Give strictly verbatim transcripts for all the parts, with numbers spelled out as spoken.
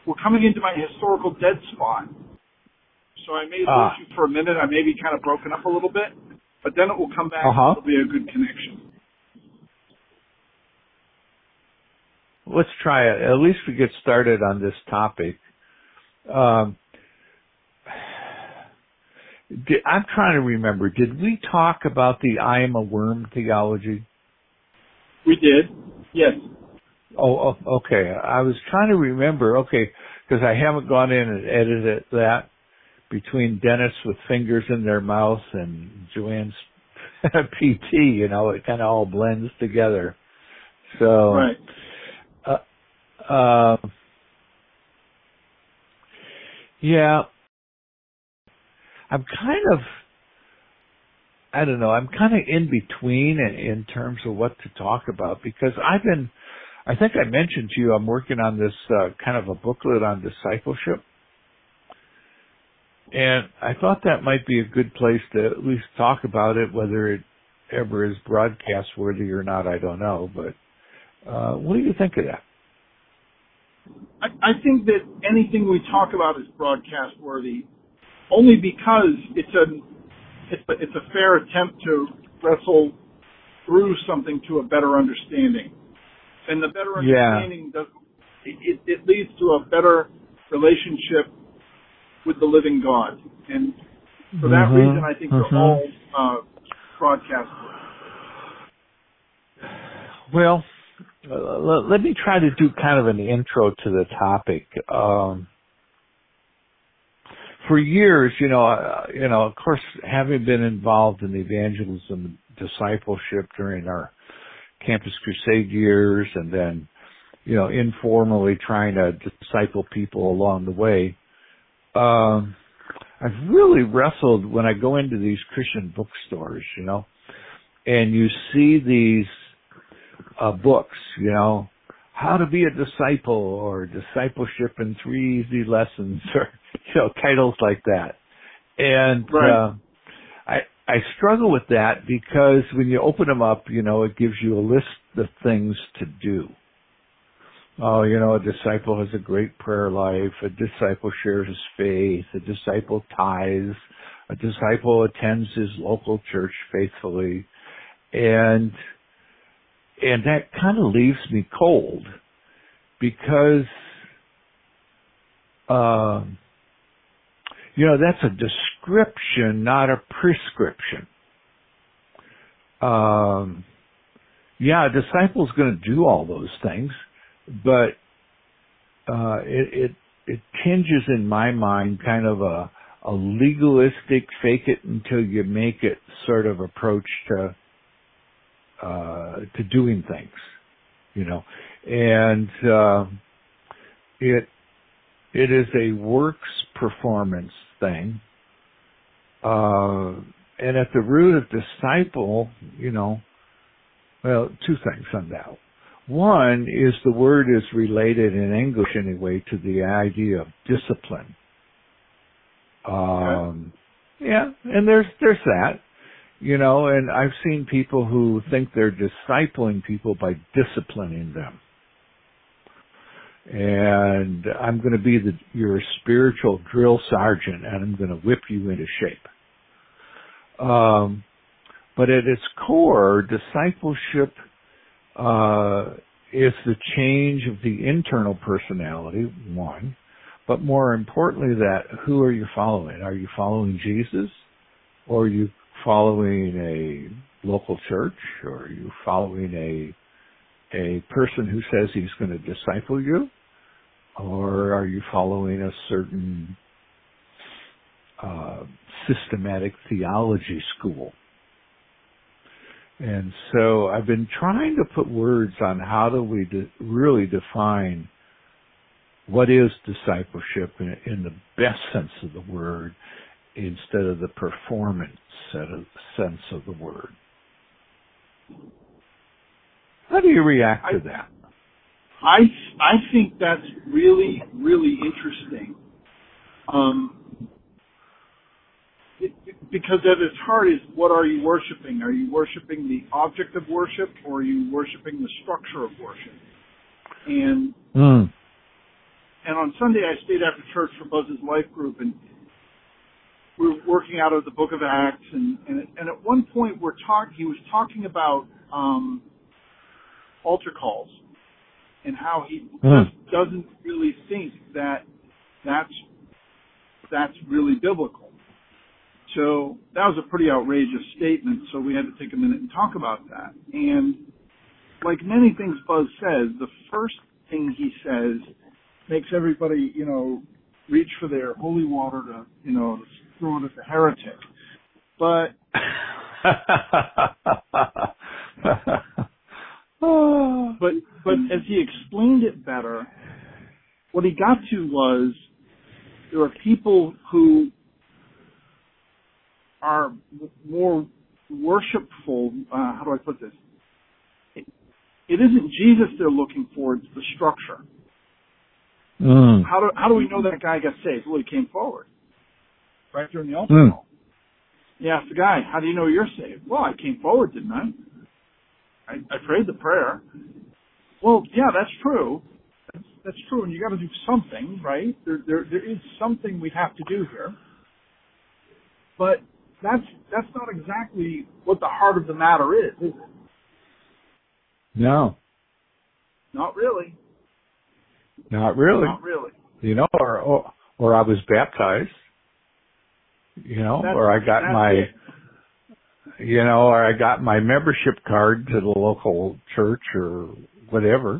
we're coming into my historical dead spot. So I may lose Ah. you for a minute. I may be kind of broken up a little bit, but then it will come back. Uh-huh. It'll be a good connection. Let's try it. At least we get started on this topic. Um, did, I'm trying to remember. Did we talk about the I am a worm theology? We did. Yes. Oh, oh, okay. I was trying to remember. Okay, because I haven't gone in and edited that between dentists with fingers in their mouth and Joanne's P T. You know, it kind of all blends together. So, Right. uh, uh, yeah, I'm kind of. I don't know. I'm kind of in between in, in terms of what to talk about because I've been. I think I mentioned to you I'm working on this uh, kind of a booklet on discipleship. And I thought that might be a good place to at least talk about it, whether it ever is broadcast worthy or not, I don't know. But uh, what do you think of that? I, I think that anything we talk about is broadcast worthy only because it's a, it's a, it's a fair attempt to wrestle through something to a better understanding. And the better understanding Yeah. does it, it leads to a better relationship with the living God. And for that Mm-hmm. reason, I think Mm-hmm. they're all uh, broadcast. Well, uh, let, let me try to do kind of an intro to the topic. Um, for years, you know, uh, you know, of course, having been involved in evangelism, discipleship during our Campus Crusade years, and then, you know, informally trying to disciple people along the way. Um, I've really wrestled when I go into these Christian bookstores, you know, and you see these uh, books, you know, how to be a disciple or discipleship in three easy lessons or, you know, titles like that. And, Right. uh, I, I struggle with that because when you open them up, you know, it gives you a list of things to do. Oh, you know, a disciple has a great prayer life. A disciple shares his faith. A disciple tithes. A disciple attends his local church faithfully. And, and that kind of leaves me cold because, um, you know, that's a description, not a prescription. Um, yeah, a disciple's going to do all those things, but uh, it, it it tinges in my mind kind of a a legalistic, fake it until you make it sort of approach to uh, to doing things, you know, and uh, it it is a works performance thing. Uh, and at the root of disciple, you know, well, two things on that. One is the word is related in English anyway to the idea of discipline. Um, yeah, and there's, there's that, you know, and I've seen people who think they're discipling people by disciplining them. And I'm going to be the, your spiritual drill sergeant, and I'm going to whip you into shape. Um, but at its core, discipleship uh, is the change of the internal personality, one. But more importantly, that who are you following? Are you following Jesus, or are you following a local church, or are you following a a person who says he's going to disciple you? Or are you following a certain uh, systematic theology school? And so I've been trying to put words on how do we de- really define what is discipleship in, in the best sense of the word instead of the performance set of, sense of the word. How do you react to that? I I think that's really, really interesting. Um, it, because at its heart is, what are you worshiping? Are you worshiping the object of worship, or are you worshiping the structure of worship? And mm. and on Sunday I stayed after church for Buzz's life group, and we were working out of the Book of Acts, and and, and at one point we're talk he was talking about um, altar calls and how he Mm. just doesn't really think that that's that's really biblical. So that was a pretty outrageous statement. So we had to take a minute and talk about that. And like many things Buzz says, the first thing he says makes everybody, you know, reach for their holy water to, you know, throw it at the heretic. But but but as he explained it better, what he got to was there are people who are more worshipful. Uh, how do I put this? It, it isn't Jesus they're looking for; it's the structure. Mm. How do how do we know that guy got saved? Well, he came forward right during the altar Mm. call. You asked the guy, "How do you know you're saved?" Well, I came forward, didn't I? I, I prayed the prayer. Well, yeah, that's true. That's, that's true, and you got to do something, right? There, there, there is something we have to do here. But that's that's not exactly what the heart of the matter is, is it? No, Not really. not really. Not really. You know, or, or or I was baptized. You know, That's, or I got that's my, it. you know, or I got my membership card to the local church or whatever.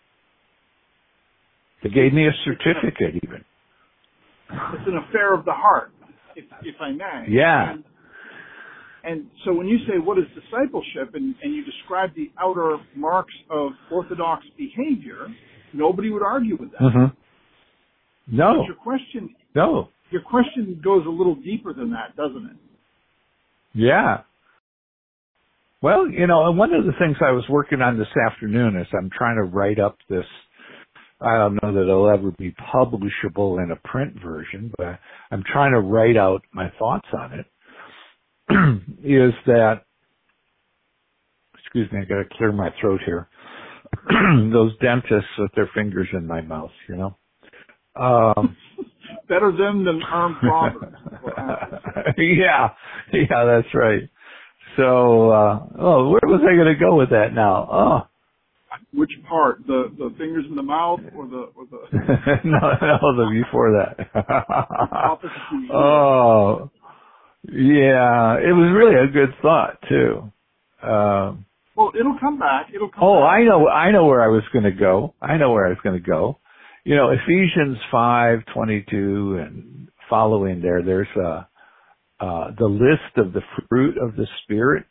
They gave me a certificate even. It's an affair of the heart, if if I may. Yeah. And, and so when you say what is discipleship, and, and you describe the outer marks of orthodox behavior, nobody would argue with that. Mm-hmm. No. But your question, No. your question goes a little deeper than that, doesn't it? Yeah. Well, you know, and one of the things I was working on this afternoon is I'm trying to write up this. I don't know that it'll ever be publishable in a print version, but I'm trying to write out my thoughts on it. Is that, excuse me, I got to clear my throat here. Those dentists with their fingers in my mouth, you know. Um, Better them than armed robbers. yeah, yeah, that's right. So, uh, oh, where was I going to go with that now? Oh. Which part? The the fingers in the mouth or the or the no, no, the before that. opposite to you? Oh, yeah, it was really a good thought too. Um, well, it'll come back. It'll come oh, back. I know, I know where I was going to go. I know where I was going to go. You know, Ephesians five twenty-two and following there. There's a uh, the list of the fruit of the Spirit,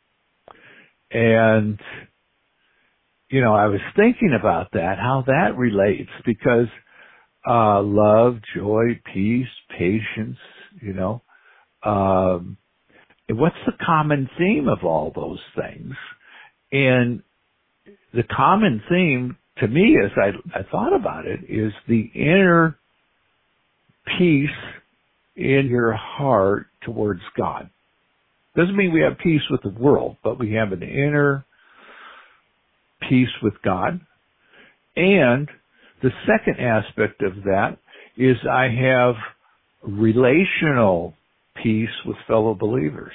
and you know, I was thinking about that, how that relates, because uh, love, joy, peace, patience, you know, um, what's the common theme of all those things? And the common theme to me, as I, I thought about it, is the inner peace in your heart towards God. Doesn't mean we have peace with the world, but we have an inner peace with God. And the second aspect of that is I have relational peace with fellow believers.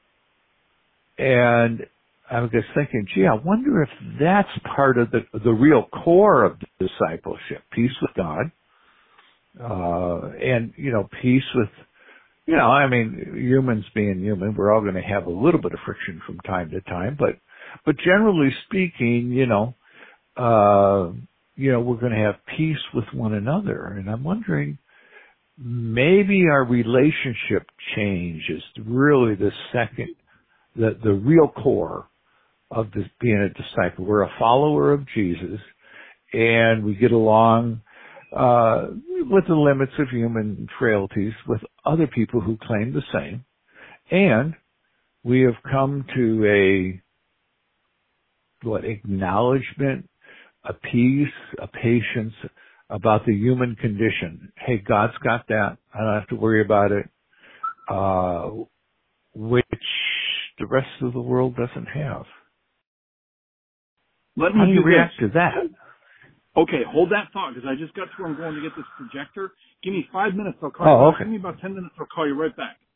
And I was just thinking, gee, I wonder if that's part of the the real core of the discipleship, peace with God, uh, and, you know, peace with, you know, I mean, humans being human, we're all going to have a little bit of friction from time to time, but But generally speaking, you know, uh, you know, we're going to have peace with one another. And I'm wondering, maybe our relationship change is really the second, the, the real core of this being a disciple. We're a follower of Jesus, and we get along uh, with the limits of human frailties with other people who claim the same. And we have come to a what acknowledgement, a peace, a patience about the human condition. Hey, God's got that. I don't have to worry about it, uh, which the rest of the world doesn't have. Let me How do you do react this. to that? Okay, hold that thought because I just got to where I'm going to get this projector. Give me five minutes. I'll call Oh, you back. okay. Give me about ten minutes. I'll call you right back.